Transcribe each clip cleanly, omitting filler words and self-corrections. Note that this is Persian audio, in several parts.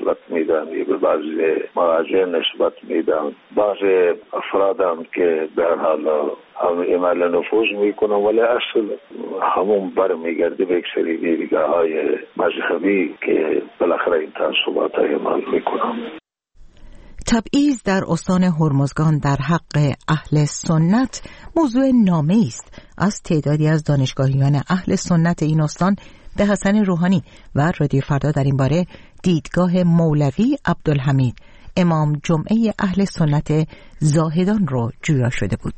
نسبت میدن یا به بعضی مراجع نسبت میدن. بعضی افراد هم که در حال هم عمل نفوذ میکنن ولی اصل همون برمیگرده به یک سری دیدگاه های مذهبی که بالاخره این تعصبات های عمل میکنن. تبعیض در استان هرمزگان در حق اهل سنت موضوع نامه است از تعدادی از دانشگاهیان اهل سنت این استان به حسن روحانی و رادیو فردا در این باره دیدگاه مولوی عبدالحمید امام جمعه اهل سنت زاهدان رو جویا شده بود.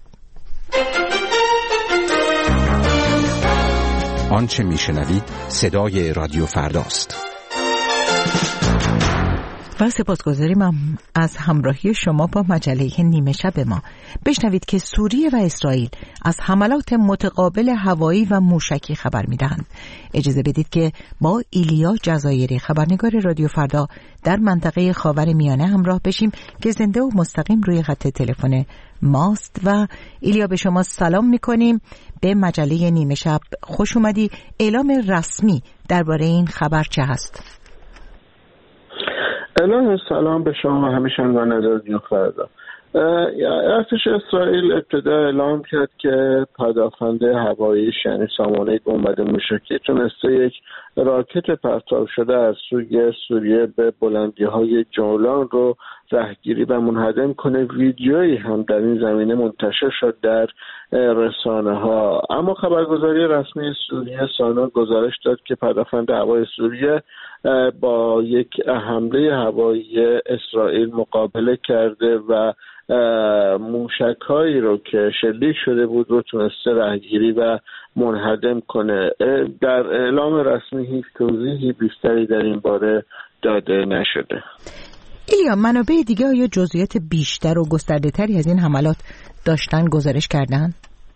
آنچه میشنوید صدای رادیو فرداست. و سپاسگزاریم از همراهی شما با مجله نیمه شب ما. بشنوید که سوریه و اسرائیل از حملات متقابل هوایی و موشکی خبر میدهند. اجازه بدید که با ایلیا جزایری خبرنگار رادیو فردا در منطقه خاورمیانه همراه بشیم که زنده و مستقیم روی خط تلفن ماست. و ایلیا به شما سلام میکنیم، به مجله نیمه شب خوش اومدی. اعلام رسمی درباره این خبر چه هست؟ سلام به شما همیشنگان رادیو فردا. ارتش اسرائیل ابتدا اعلام کرد که پدافند هوایی یعنی سامانه گنبد موشکی تونسته یک راکت پرتاب شده از سوی سوریه به بلندی‌های جولان رو رهگیری و منهدم کنه. ویدیویی هم در این زمینه منتشر شد در رسانه‌ها. اما خبرگزاری رسمی سوریه سانا گزارش داد که پدافند هوایی سوریه با یک حمله هوایی اسرائیل مقابله کرده و موشک‌هایی رو که شلیک شده بود رو تونسته رهگیری و منهدم کنه. در اعلام رسمی هیچ توضیحی بیشتری در این باره داده نشده. ایلیا، منابع دیگه یا جزئیات بیشتر و گسترده‌تری از این حملات داشتن گزارش کردن؟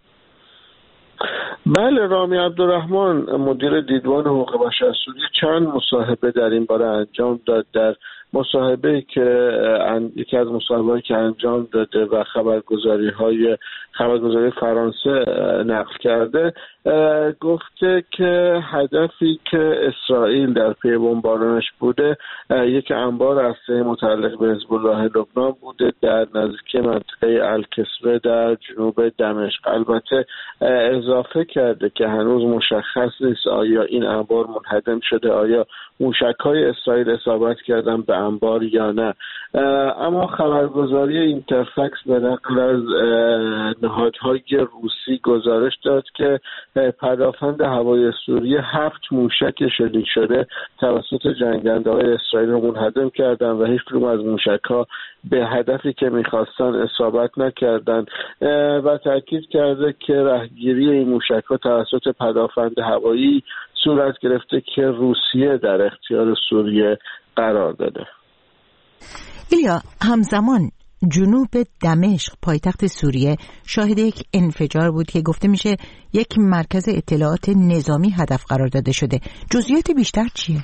بله، رامی عبدالرحمن مدیر دیدبان حقوق بشر سوریه چند مصاحبه در این باره انجام داد. در مصاحبه‌ای که یکی از مصاحبه‌هایی که انجام داده و خبرگزاری فرانسه نقل کرده، گفته که هدفی که اسرائیل در پی بمبارانش بوده یک انبار اسلحه متعلق به حزب الله لبنان بوده در نزدیکی منطقه الکسره در جنوب دمشق. البته اضافه کرده که هنوز مشخص نیست آیا این انبار منهدم شده، آیا موشک‌های اسرائیل اصابت کردن به انبار یا نه. اما خبرگزاری اینترفکس به نقل از نهادهای روسی گزارش داد که پدافند هوایی سوریه 7 موشک شلیک شده توسط جنگنده‌های اسرائیل رو منهدم کردن و هیچ کدوم از موشک‌ها به هدفی که می‌خواستن اصابت نکردند و تاکید کرده که رهگیری این موشک‌ها توسط پدافند هوایی صورت گرفته که روسیه در اختیار سوریه قرار داده. ایلیا، همزمان جنوب دمشق پایتخت سوریه شاهد یک انفجار بود که گفته میشه یک مرکز اطلاعات نظامی هدف قرار داده شده. جزئیات بیشتر چیه؟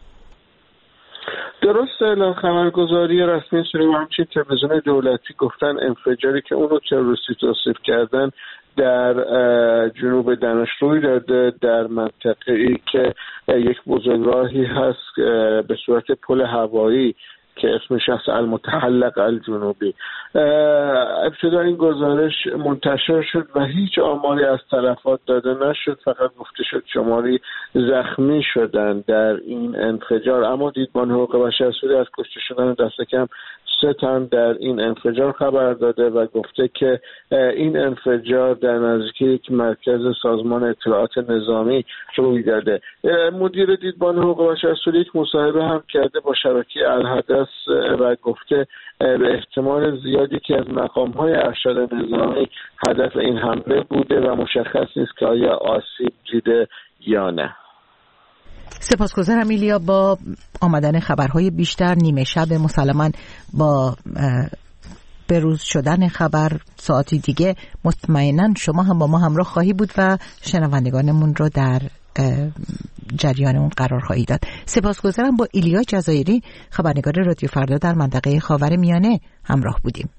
درست، اعلام خبرگزاری رسمی سوریه و همچنین تلویزیون دولتی گفتن انفجاری که اون رو تروریستی توصیف کردن در جنوب دمشق روی داده، در منطقه‌ای که یک بزرگراهی هست به صورت پل هوایی که اسمش از المتحلق الجنوبی. ابتدا این گزارش منتشر شد و هیچ آماری از تلفات داده نشد، فقط گفته شد شماری زخمی شدن در این انفجار. اما دیدبان حقوق بشر سوریه از کشته شدن دست کم 3 تن در این انفجار خبر داده و گفته که این انفجار در نزدیکی یک مرکز سازمان اطلاعات نظامی روی داده. مدیر دیدبان حقوق بشر سوریه یک مصاحبه هم کرده با شبکه الحدث و گفته به احتمال زیادی که از مقام‌های ارشد نظامی هدف این حمله بوده و مشخص نیست که آیا آسیب دیده یا نه. سپاسگزارم ایلیا. با آمدن خبرهای بیشتر نیمه شب مسلماً با بروز شدن خبر ساعتی دیگه مطمئناً شما هم با ما همراه خواهی بود و شنوندگانمون رو در جریانمون قرار خواهی داد. سپاسگزارم. با ایلیا جزایری خبرنگار رادیو فردا در منطقه خاورمیانه همراه بودیم.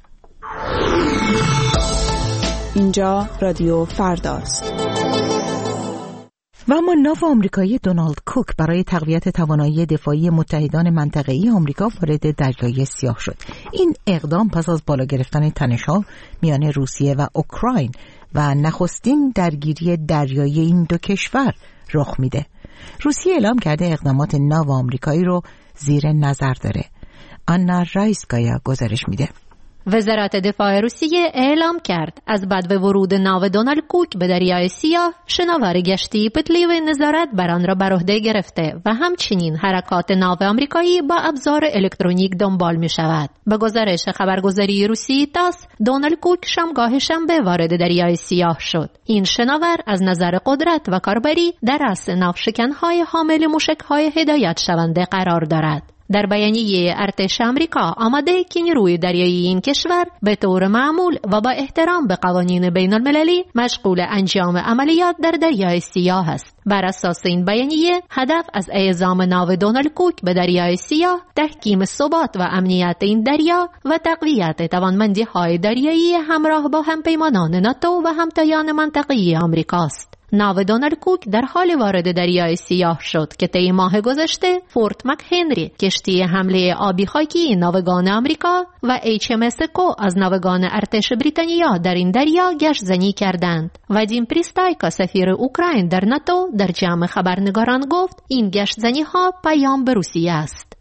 اینجا رادیو فرداست. و اما ناو آمریکایی دونالد کوک برای تقویت توانایی دفاعی متحدان منطقه‌ای آمریکا وارد دریای سیاه شد. این اقدام پس از بالا گرفتن تنش‌ها میان روسیه و اوکراین و نخستین درگیری دریایی این دو کشور رخ میده. روسیه اعلام کرده اقدامات ناو آمریکایی رو زیر نظر داره. آنا رایسکایا گزارش میده. وزارت دفاع روسیه اعلام کرد از بعد ورود ناو دونالد کوک به دریای سیاه شناور گشتی پتلی و نظارت بر آن را بر عهده گرفته و همچنین حرکات ناو آمریکایی با ابزار الکترونیک دنبال می شود. به گزارش خبرگزاری روسی تاس، دونالد کوک شامگاه شنبه وارد دریای سیاه شد. این شناور از نظر قدرت و کاربری در رأس ناوشکن‌های حامل موشک‌های هدایت شونده قرار دارد. در بیانیه ارتش آمریکا آمده که نیروی دریایی این کشور به طور معمول و با احترام به قوانین بین المللی مشغول انجام عملیات در دریای سیاه است. بر اساس این بیانیه هدف از اعزام ناو دونالد کوک به دریای سیاه تحکیم ثبات و امنیت این دریا و تقویت توانمندی‌های دریایی همراه با همپیمانان ناتو و همتایان منطقه‌ای آمریکاست. ناو دونالد کوک در حال وارد دریای سیاه شد که طی ماه گذشته فورت مک هنری کشتی حمله آبی خاکی ناوگان آمریکا و HMS کو از ناوگان ارتش بریتانیا در این دریا گشت‌زنی کردند. وادیم پریستایکا سفیر اوکراین در ناتو در جمع خبرنگاران گفت این گشت‌زنی‌ها پیام به روسیه است.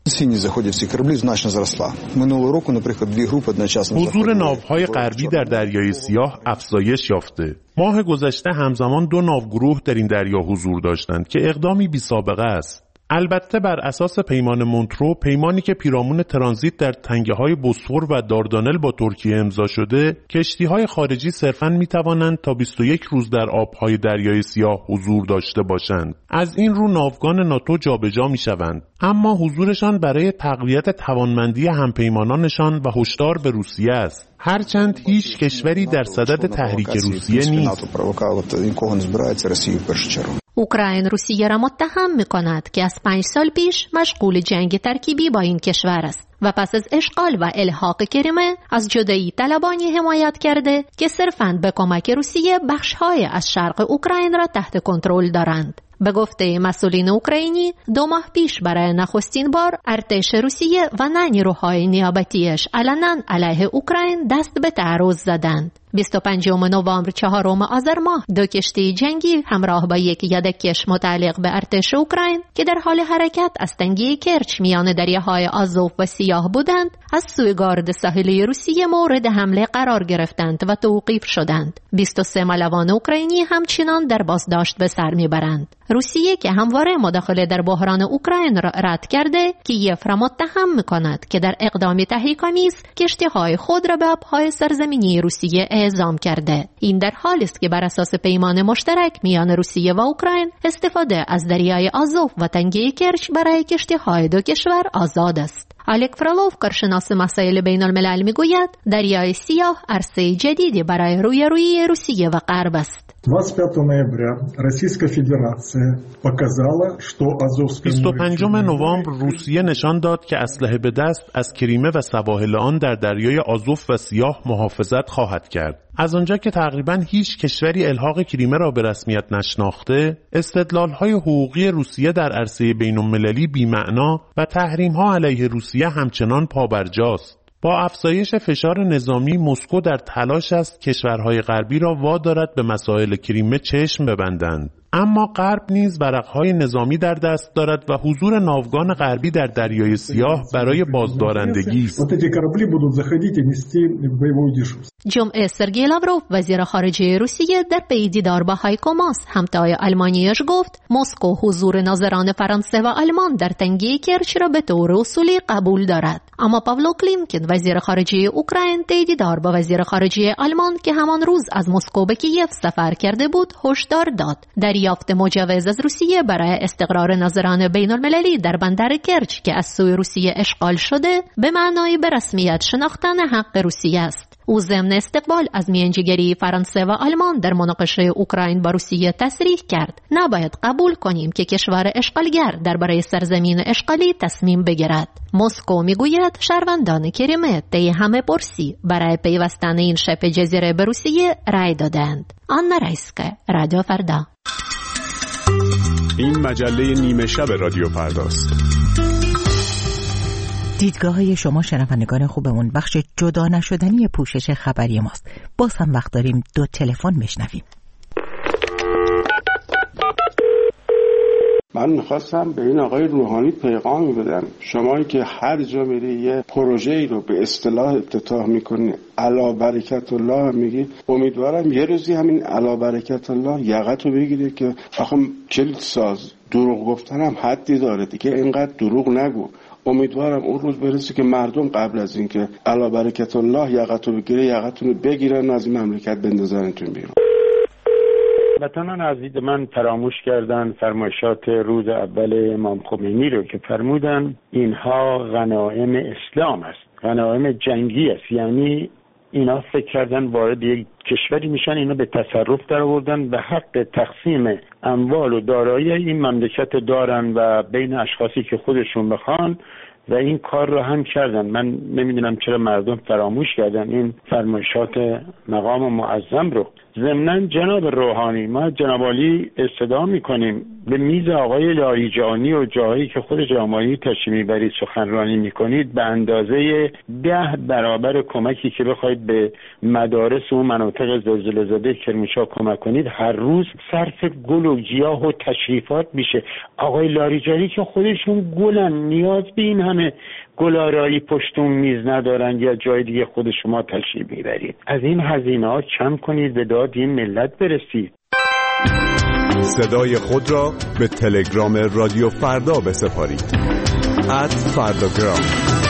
حضور ناوهای غربی در دریای سیاه افزایش یافته. ماه گذشته همزمان 2 ناوگروه در این دریا حضور داشتند که اقدامی بی سابقه است. البته بر اساس پیمان مونترو، پیمانی که پیرامون ترانزیت در تنگه‌های بوسفور و داردانل با ترکیه امضا شده، کشتی‌های خارجی صرفاً می‌توانند تا 21 روز در آب‌های دریای سیاه حضور داشته باشند. از این رو ناوگان ناتو جابجا می‌شوند، اما حضورشان برای تقویت توانمندی همپیمانانشان و هشدار به روسیه است. هرچند هیچ کشوری در صدد تحریک روسیه نیست. اوکراین روسیه را متهم می‌کند که از 5 سال پیش مشغول جنگ ترکیبی با این کشور است و پس از اشغال و الحاق کریمه از جدایی طلبانی حمایت کرده که صرفاً به کمک روسیه بخش‌های از شرق اوکراین را تحت کنترل دارند. به گفته مسئولین اوکراینی 2 ماه پیش برای نخستین بار ارتش روسیه و نیروهای نیابتیش علنا علیه اوکراین دست به تعرض زدند. 25 نوامبر 4 آذر ماه 2 کشتی جنگی همراه با یک یدکش متعلق به ارتش اوکراین که در حال حرکت از تنگه کرچ میان دریاهای آزوف و سیاه بودند از سوی گارد ساحلی روسیه مورد حمله قرار گرفتند و توقیف شدند. 23 ملوان اوکراینی همچنان در بازداشت به سر میبرند. روسیه که همواره مداخله در بحران اوکراین را رد کرده، کیف را متهم می‌کند که در اقدامی تحریک‌آمیز کشتی‌های خود را به آب‌های سرزمینی روسیه اعزام کرده. این در حالی است که بر اساس پیمان مشترک میان روسیه و اوکراین استفاده از دریای آزوف و تنگه کرچ برای کشتی‌های دو کشور آزاد است. الک فرالوف کارشناس مسائل بین الملل میگوید دریای سیاه عرصه جدیدی برای رویارویی روسیه و غرب است. 25 نوامبر روسیه نشان داد که اسلحه به دست از کریمه و سواحل آن در دریای آزوف و سیاه محافظت خواهد کرد. از آنجا که تقریباً هیچ کشوری الحاق کریمه را به رسمیت نشناخته، استدلال‌های حقوقی روسیه در عرصه بین‌المللی بی‌معنا و تحریم‌ها علیه روسیه همچنان پابرجاست. با افزایش فشار نظامی مسکو در تلاش است کشورهای غربی را وادارد به مسائل کریمه چشم ببندند. اما غرب نیز ورق‌های نظامی در دست دارد و حضور ناوگان غربی در دریای سیاه برای بازدارندگی است. جمعه سرگئی لاوروف وزیر خارجه روسیه در پی دیدار با هایکو ماس همتای آلمانیش گفت مسکو حضور ناظران فرانسه و آلمان در تنگه کرچ را به طور اصولی قبول دارد. اما پاولو کلیمکین وزیر خارجه اوکراین طی دیدار با وزیر خارجه آلمان که همان روز از مسکو به کیف سفر کرده بود هشدار داد دریافت مجوز از روسیه برای استقرار ناظران بین المللی در بندر کرچ که از سوی روسیه اشغال شده به معنای به رسمیت شناختن حق روسیه است. او ضمن استقبال از میانجیگری فرانسه و آلمان در مناقشه اوکراین با روسیه تصریح کرد نباید قبول کنیم که کشور اشغالگر درباره سرزمین اشغالی تصمیم بگیرد. مسکو میگوید شهروندان کریمه طی همه پرسی برای پیوستن این شبه جزیره به روسیه رای دادند. آنا رایسکا، رادیو فردا. این مجله نیمه شب رادیو فرداست. دیدگاه های شما شنوندگان خوبمون بخش جدا نشدنی پوشش خبری ماست. باز هم وقت داریم 2 تلفن بشنویم. من میخواستم به این آقای روحانی پیغامی بدم. شمایی که هر جا میری یه پروژه‌ای رو به اصطلاح افتتاح میکنی، علا برکت الله میگی، امیدوارم یه روزی همین علا برکت الله یقتو بگیره که آخه کلید ساز دروغ گفتن هم حدی داره دیگه، اینقدر دروغ نگو. امیدوارم اون روز برسه که مردم قبل از اینکه علا برکت الله یقتو بگیره یقتون رو بگیرن، از این مملکت بندازنتون بیرون. وطنان عزیز من فراموش کردن فرمایشات روز اول امام خمینی رو که فرمودن اینها غنایم اسلام است، غنایم جنگی است. یعنی اینا فکر کردن وارد یک کشوری میشن، اینا به تصرف در آوردن و حق تقسیم اموال و دارایی این مملکت دارن و بین اشخاصی که خودشون بخوان و این کار رو هم کردن. من نمیدونم چرا مردم فراموش کردن این فرمایشات مقام معظم رو. ضمناً جناب روحانی، ما جناب عالی استدعا میکنیم به میز آقای لاریجانی و جاهایی که خود جناب عالی تشریف میبرید سخنرانی میکنید به اندازه 10 برابر کمکی که بخواید به مدارس و مناطق زلزله زده کرمانشاه کمک کنید هر روز صرف گل و گیاه و تشریفات میشه. آقای لاریجانی که خودشون گلن، نیاز به این همه گلارایی پشتون میز ندارن یا جای دیگه خود شما تشریف میبرید. از این هزینه‌ها کم کنید، به داد این ملت برسید. صدای خود را به تلگرام رادیو فردا بسپارید. @فرداگرام.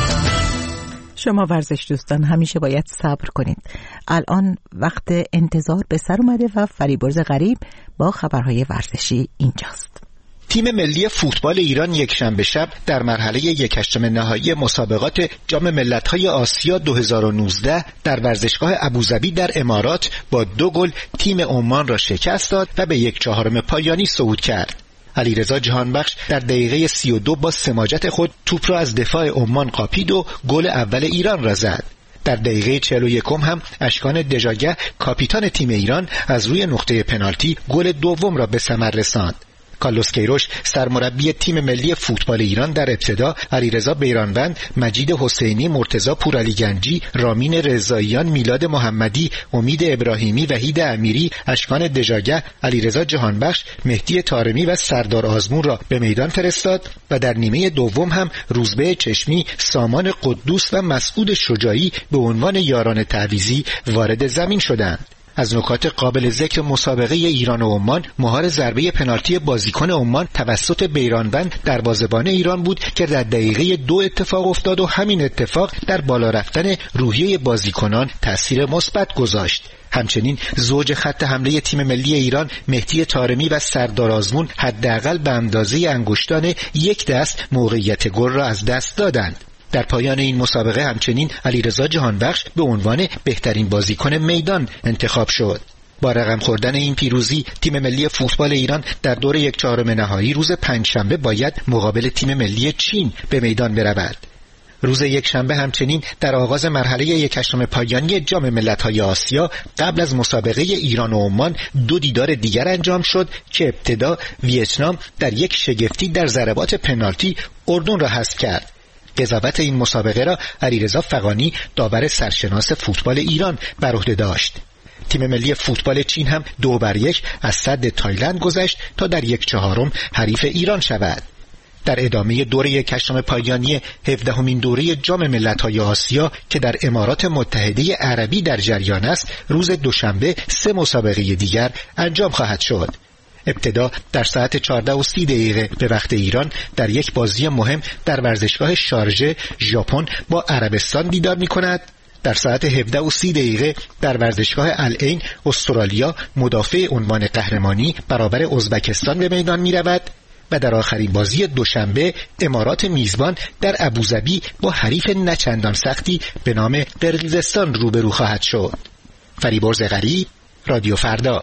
شما ورزش دوستان همیشه باید صبر کنید. الان وقت انتظار به سر اومده و فریبرز غریب با خبرهای ورزشی اینجاست. تیم ملی فوتبال ایران یکشنبه شب در مرحله 1/8 نهایی مسابقات جام ملت‌های آسیا 2019 در ورزشگاه ابوظبی در امارات با 2 گل تیم عمان را شکست داد و به 1/4 پایانی صعود کرد. علیرضا جهانبخش در دقیقه 32 با سماجت خود توپ را از دفاع عمان قاپید و گل اول ایران را زد. در دقیقه 41 هم اشکان دژاگه کاپیتان تیم ایران از روی نقطه پنالتی گل دوم را به ثمر رساند. کارلوس کیروش سرمربی تیم ملی فوتبال ایران در ابتدا علیرضا بیرانوند، مجید حسینی، مرتضی پورعلیگنجی، رامین رضاییان، میلاد محمدی، امید ابراهیمی، وحید امیری، اشکان دژاگه، علیرضا جهانبخش، مهدی طارمی و سردار آزمون را به میدان فرستاد و در نیمه دوم هم روزبه چشمی، سامان قدوس و مسعود شجاعی به عنوان یاران تعویضی وارد زمین شدند. از نکات قابل ذکر مسابقه ایران و عمان مهار ضربه پنالتی بازیکن عمان توسط بیرانوند دروازه‌بان ایران بود که در دقیقه 2 اتفاق افتاد و همین اتفاق در بالا رفتن روحیه بازیکنان تأثیر مثبت گذاشت. همچنین زوج خط حمله تیم ملی ایران مهدی طارمی و سردار آزمون حداقل به اندازه انگشتان یک دست موقعیت گل را از دست دادند. در پایان این مسابقه همچنین علیرضا جهانبخش به عنوان بهترین بازیکن میدان انتخاب شد. با رقم خوردن این پیروزی تیم ملی فوتبال ایران در دور 1/4 نهایی روز پنجشنبه باید مقابل تیم ملی چین به میدان برود. روز یکشنبه همچنین در آغاز مرحله 1/8 پایانی جام ملت‌های آسیا قبل از مسابقه ایران و عمان 2 دیدار دیگر انجام شد که ابتدا ویتنام در یک شگفتی در ضربات پنالتی اردن را حذف کرد. قضاوت این مسابقه را علیرضا فغانی داور سرشناس فوتبال ایران بر عهده داشت. تیم ملی فوتبال چین هم 2-1 از سد تایلند گذشت تا در 1/4 حریف ایران شود. در ادامه دور 1/8 پایانی 17مین دوره جام ملت‌های آسیا که در امارات متحده عربی در جریان است، روز دوشنبه 3 مسابقه دیگر انجام خواهد شد. ابتدا در ساعت 14:30 به وقت ایران در یک بازی مهم در ورزشگاه شارژه ژاپن با عربستان دیدار می‌کند. در ساعت 17:30 در ورزشگاه العین استرالیا مدافع عنوان قهرمانی برابر ازبکستان به میدان می‌رود و در آخرین بازی دوشنبه امارات میزبان در ابوظبی با حریف نچندان سختی به نام قرقیزستان روبرو خواهد شد. فریبرز غریب، رادیو فردا.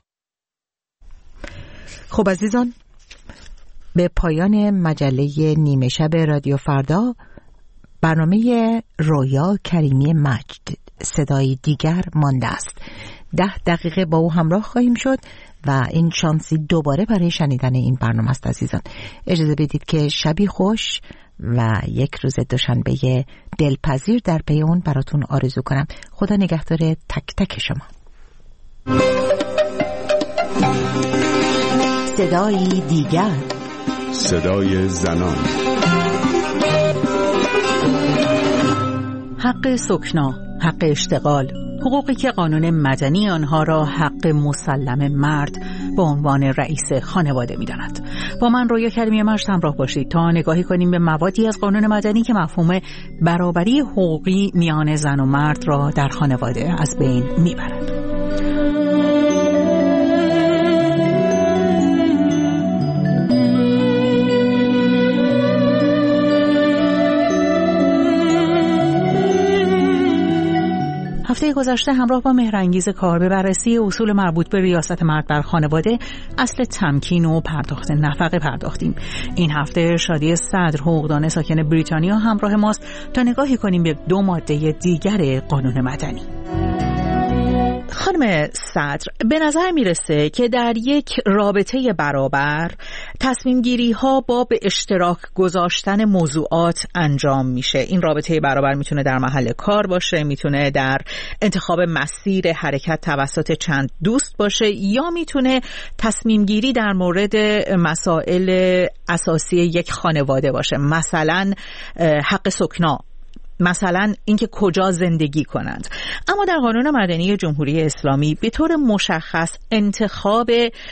خب عزیزان، به پایان مجله نیمه شب رادیو فردا برنامه رویا کریمی مجد صدای دیگر مانده است. 10 دقیقه با او همراه خواهیم شد و این شانسی دوباره برای شنیدن این برنامه است. عزیزان اجازه بدید که شبی خوش و یک روز دوشنبه دلپذیر در پی اون براتون آرزو کنم. خدا نگهدار تک تک شما. صدای دیگر، صدای زنان. حق سکنا، حق اشتغال، حقوقی که قانون مدنی آنها را حق مسلم مرد به عنوان رئیس خانواده می‌داند. با من رویا کریمی مشت همراه باشید تا نگاهی کنیم به موادی از قانون مدنی که مفهوم برابری حقوقی میان زن و مرد را در خانواده از بین می‌برد. هفته گذشته همراه با مهرانگیز کار به بررسی اصول مربوط به ریاست مرد بر خانواده، اصل تمکین و پرداخت نفقه پرداختیم. این هفته شادی صدر، حقوقدان ساکن بریتانیا، همراه ماست تا نگاهی کنیم به 2 ماده دیگر قانون مدنی. خانم صدر، به نظر میرسه که در یک رابطه برابر تصمیم گیری ها با به اشتراک گذاشتن موضوعات انجام میشه. این رابطه برابر میتونه در محل کار باشه، میتونه در انتخاب مسیر حرکت توسط چند دوست باشه، یا میتونه تصمیم گیری در مورد مسائل اساسی یک خانواده باشه، مثلا حق سکنا، مثلا اینکه کجا زندگی کنند. اما در قانون مدنی جمهوری اسلامی به طور مشخص انتخاب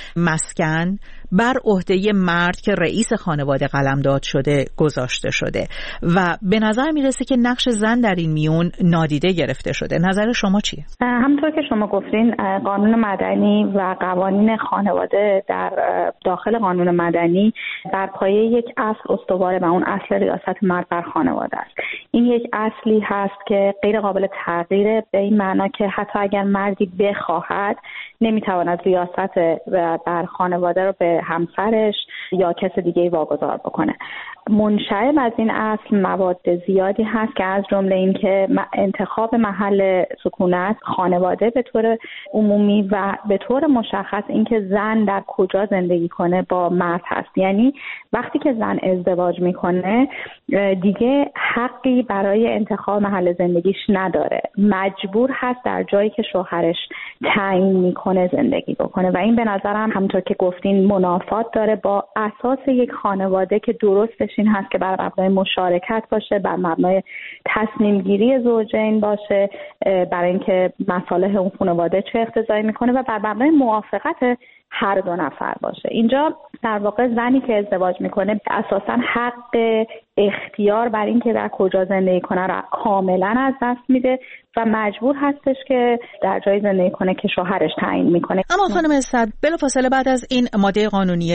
مسکن بر عهده مرد که رئیس خانواده قلمداد شده گذاشته شده و به نظر میرسه که نقش زن در این میون نادیده گرفته شده. نظر شما چیه؟ همونطور که شما گفتین، قانون مدنی و قوانین خانواده در داخل قانون مدنی بر پایه یک اصل استواره و اون اصل ریاست مرد بر خانواده است. این یک اصلی هست که غیر قابل تغییره، به این معنا که حتی اگر مردی بخواهد نمیتواند ریاست بر خانواده رو به همسرش یا کس دیگه واگذار بکنه. منشأ از این اصل مواد زیادی هست که از جمله این که انتخاب محل سکونت خانواده به طور عمومی و به طور مشخص اینکه زن در کجا زندگی کنه با مرد هست. یعنی وقتی که زن ازدواج میکنه دیگه حقی برای انتخاب محل زندگیش نداره، مجبور هست در جایی که شوهرش تعیین میکنه زندگی بکنه و این به نظرم همونطور که گفتین منافات داره با اساس یک خانواده که درستش این هست که بر مبنای مشارکت باشه، بر مبنای تصمیم گیری زوجین باشه، برای اینکه مصالح اون خانواده چه اقتضایی میکنه و بر مبنای موافقت هر دو نفر باشه. اینجا در واقع زنی که ازدواج میکنه اساساً حق اختیار بر این که در کجا زندگی کنه را کاملا از دست میده و مجبور هستش که در جای زندگی کنه که شوهرش تعیین میکنه. اما خانم صدر، بلافاصله بعد از این ماده قانونی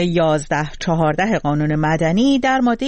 1114 قانون مدنی، در ماده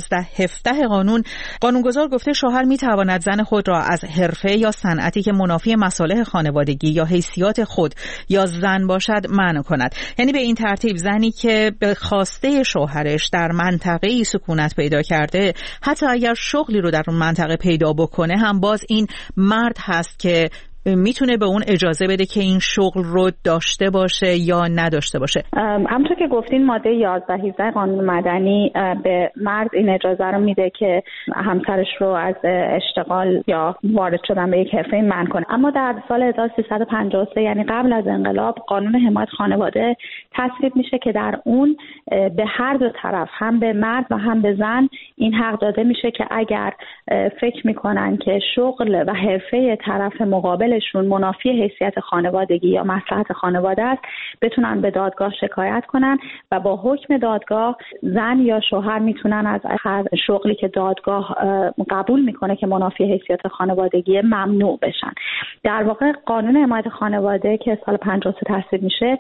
1117 قانونگذار گفته شوهر میتواند زن خود را از حرفه یا صنعتی که منافی مصالح خانوادگی یا حیثیت خود یا زن باشد منع کند. یعنی به این ترتیب زنی که به خواسته شوهرش در منطقه‌ای سکونت پیدا کرده، حتی اگر شغلی رو در اون منطقه پیدا بکنه، هم باز این مرد هست که میتونه به اون اجازه بده که این شغل رو داشته باشه یا نداشته باشه. همونطور که گفتین ماده 1117 قانون مدنی به مرد این اجازه رو میده که همسرش رو از اشتغال یا وارد شدن به یک حرفه منع کنه. اما در سال 1353 یعنی قبل از انقلاب قانون حمایت خانواده تصویب میشه که در اون به هر دو طرف، هم به مرد و هم به زن، این حق داده میشه که اگر فکر میکنن که شغل و حرفه طرف مقابل منافی حیثیت خانوادگی یا مصلحت خانواده است، بتونن به دادگاه شکایت کنن و با حکم دادگاه زن یا شوهر میتونن از هر شغلی که دادگاه قبول میکنه که منافی حیثیت خانوادگی ممنوع بشن. در واقع قانون حمایت خانواده که سال 53 تصویب میشه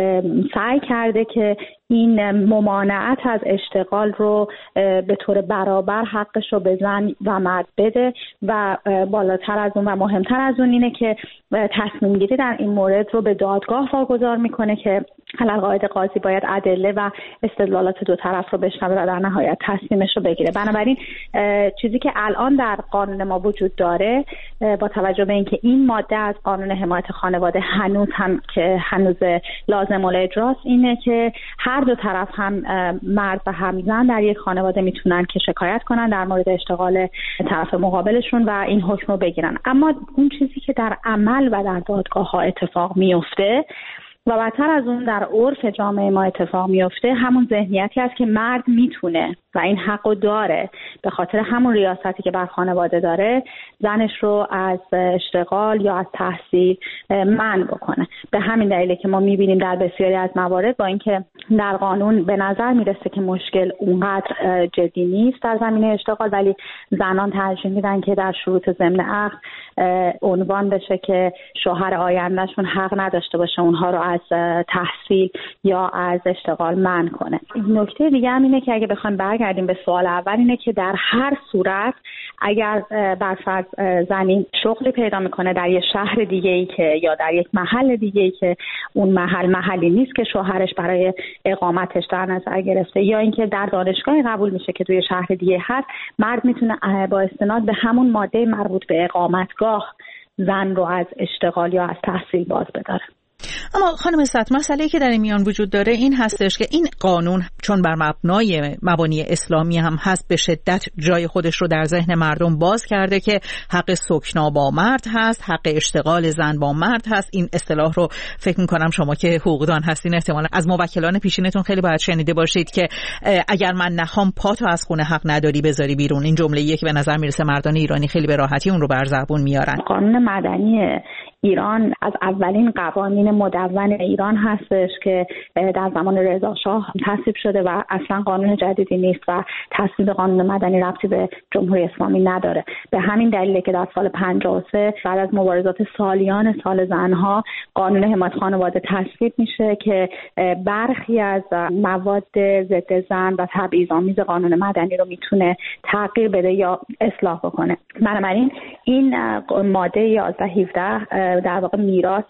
سعی کرده که این ممانعت از اشتغال رو به طور برابر حقش رو به زن و مرد بده و بالاتر از اون و مهمتر از اون اینه که تصمیم گیری در این مورد رو به دادگاه واگذار میکنه که علی‌قاعده قاضی باید ادله و استدلالات دو طرف رو بشنوه و در نهایت تصمیمش رو بگیره. بنابراین چیزی که الان در قانون ما وجود داره با توجه به اینکه این ماده از قانون حمایت خانواده هنوز لازم الاجراست، اینه که هر دو طرف هم مرد و هم زن در یک خانواده میتونن که شکایت کنن در مورد اشتغال طرف مقابلشون و این حکم رو بگیرن. اما اون چیزی که در عمل و در دادگاه ها اتفاق میفته و بدتر از اون در عرف جامعه ما اتفاق میفته همون ذهنیتی است که مرد میتونه و این حقو داره به خاطر همون ریاستی که بر خانواده داره زنش رو از اشتغال یا از تحصیل منع بکنه. به همین دلیله که ما میبینیم در بسیاری از موارد با اینکه در قانون به نظر میرسه که مشکل اونقدر جدی نیست در زمینه اشتغال، ولی زنان ترجیح میدن که در شروط ضمن عقد عنوان بشه که شوهر آیندهشون حق نداشته باشه اونها رو از تحصیل یا از اشتغال منع کنه. نکته دیگه هم اینه که اگه بخوایم برگردیم به سوال اول، اینه که در هر صورت اگر برفرض زنی شغلی پیدا میکنه در یک شهر دیگه‌ای که یا در یک محل دیگه‌ای که اون محلی نیست که شوهرش برای اقامتش در نظر گرفته، یا اینکه در دانشگاهی قبول میشه که توی شهر دیگه هست، مرد میتونه با استناد به همون ماده مربوط به اقامتگاه زن رو از اشتغال یا از تحصیل باز بداره. اما خانم اسعد، مسئله‌ای که در این میان وجود داره این هستش که این قانون چون بر مبنای مبانی اسلامی هم هست، به شدت جای خودش رو در ذهن مردم باز کرده که حق سکنا با مرد هست، حق اشتغال زن با مرد هست. این اصطلاح رو فکر می‌کنم شما که حقوقدان هستین احتمالاً از موکلان پیشینتون خیلی باید شنیده باشید که اگر من نخوام پاتو از خونه حق نداری بذاری بیرون. این جمله‌ایه که به نظر میرسه مردان ایرانی خیلی به راحتی اون رو بر زبون میارن. قانون مدنی ایران از اولین قوانین مدون ایران هستش که در زمان رضا شاه تصویب شده و اصلا قانون جدیدی نیست و تصویب قانون مدنی ربطی به جمهوری اسلامی نداره. به همین دلیله که در سال 53 بعد از مبارزات سالیان سال زنها قانون حمایت خانواده تصویب میشه که برخی از مواد ضد زن و تبعیض‌آمیز قانون مدنی رو میتونه تغییر بده یا اصلاح بکنه. بنابراین این ماده 11-17 در واقع میراث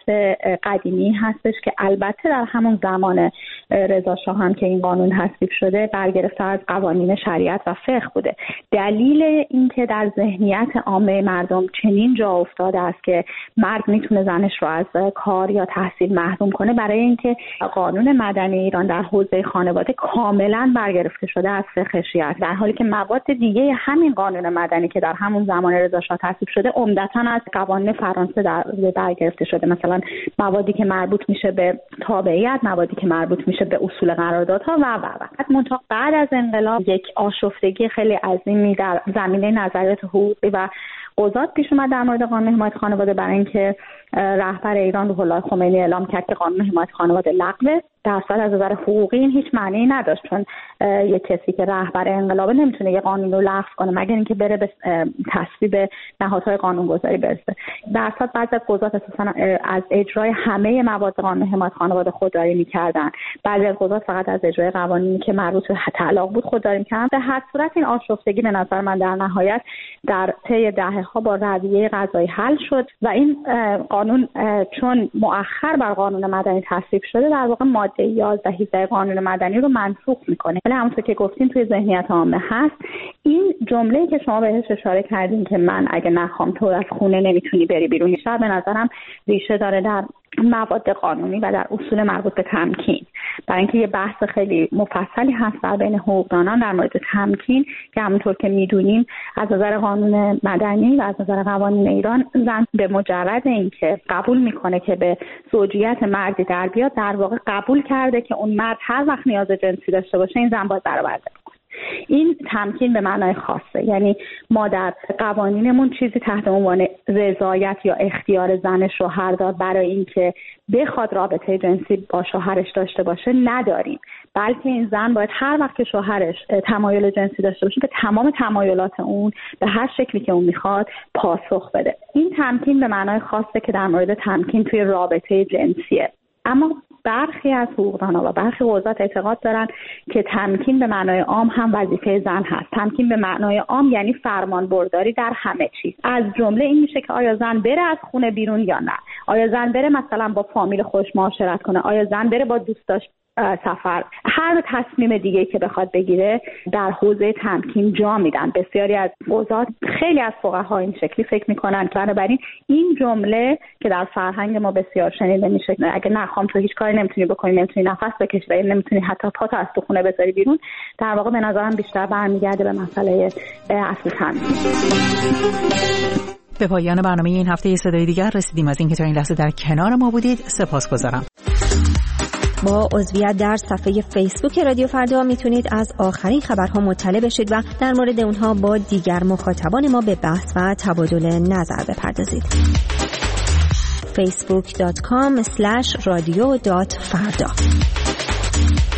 قدیمی هستش که البته در همون زمان رضا شاه هم که این قانون تصویب شده برگرفته از قوانین شریعت و فقه بوده. دلیل اینکه در ذهنیت عامه مردم چنین جا افتاده است که مرد میتونه زنش رو از کار یا تحصیل محروم کنه برای اینکه قانون مدنی ایران در حوزه خانواده کاملا برگرفته شده از فقه شیعه، در حالی که مواد دیگه همین قانون مدنی که در همون زمان رضا شاه تصویب شده عمدتاً از قوانین فرانسه برگرفته شده. مثلا موادی که مربوط میشه به تابعیت، موادی که مربوط میشه به اصول قراردادها و منتها بعد از انقلاب یک آشفتگی خیلی عظیمی در زمینه نظریات حقوقی و قضات پیش اومد در مورد قانون حمایت خانواده، برای اینکه رهبر ایران روح الله خمینی اعلام کرد که قانون حمایت خانواده لغوه. در اصل از نظر حقوقی این هیچ معنی نداشت، چون یک کسی که رهبر انقلاب نمیتونه یه قانون رو لغو کنه مگر اینکه بره به تصویب نهادهای قانونگذاری برسه. در اصل بعضی از قضات اساسا از اجرای همه مواد قانون حمایت خانواده خودداری میکردن، بعضی از قضات فقط از اجرای قوانینی که مربوط به طلاق بود خودداری میکردن. به هر صورت این آشفتگی به نظر من در نهایت در طی دهه‌ها با رویه قضایی حل شد و این قانون چون مؤخر بر قانون مدنی تصویب شده در واقع ماده 11-17 قانون مدنی رو منسوخ میکنه. ولی همونطور که گفتیم توی ذهنیت عامه هست. این جمله‌ای که شما بهش اشاره کردین که من اگه نخوام تو از خونه نمیتونی بری بیرون، شاید به نظرم ریشه داره در مواد قانونی و در اصول مربوط به تمکین، برای اینکه یه بحث خیلی مفصلی هست در بین حقوقدانان در مورد تمکین که همونطور که میدونیم از نظر قانون مدنی و از نظر قوانین ایران زن به مجرد اینکه قبول میکنه که به زوجیت مردی در بیاد در واقع قبول کرده که اون مرد هر وقت نیاز جنسی داشته باشه این زن باید برآورده کنه. این تمکین به معنای خاصه، یعنی ما در قوانینمون چیزی تحت عنوان رضایت یا اختیار زن شوهردار برای اینکه بخواد رابطه جنسی با شوهرش داشته باشه نداریم، بلکه این زن باید هر وقت که شوهرش تمایل جنسی داشته باشه به تمام تمایلات اون به هر شکلی که اون میخواد پاسخ بده. این تمکین به معنای خاصه که در مورد تمکین توی رابطه جنسیه. اما برخی از حقوقدان‌ها و برخی قضات اعتقاد دارن که تمکین به معنای عام هم وظیفه زن هست. تمکین به معنای عام یعنی فرمان برداری در همه چیز. از جمله این میشه که آیا زن بره از خونه بیرون یا نه، آیا زن بره مثلا با فامیل خودش معاشرت کنه، آیا زن بره با دوستاش سفر. هر تصمیم دیگه که بخواد بگیره در حوزه تمکین جا میدن. بسیاری از قضات، خیلی از فقها این شکلی فکر میکنن. بنابراین این جمله که در فرهنگ ما بسیار شنیده میشه، اگه نخوام تو هیچ کاری نمیتونی بکنی، نمیتونی نفس بکشی و نمیتونی حتی پاتو از تو خونه بذاری بیرون، در واقع به نظرم بیشتر برمیگرده به مسئله اصل تمکین. به پایان برنامه این هفته صدای دیگر رسیدیم. از اینکه تا این لحظه در کنار ما بودید سپاسگزارم. با عضویت در صفحه فیسبوک رادیو فردا میتونید از آخرین خبرها مطلع بشید و در مورد اونها با دیگر مخاطبان ما به بحث و تبادل نظر بپردازید. facebook.com/radio.farda